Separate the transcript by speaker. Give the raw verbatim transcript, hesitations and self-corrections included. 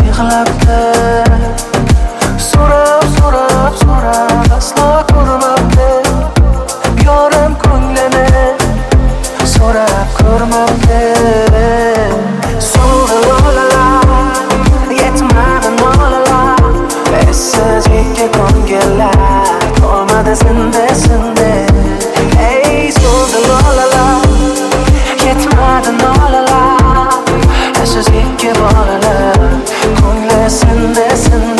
Speaker 1: yig'labdi. So'rab, so'rab, so'rab aslo ko'rmabdi. Yorim ko'nglini so'rab ko'rmabdi. So'rdi lolalar, yetmadi nolalar. Esajikka ko'ngillar qolmadi sindi sindi. Ey so'rdi lolalar, yetmadi nolalar. Esajikka bolalar ko'ngli sindi sindi.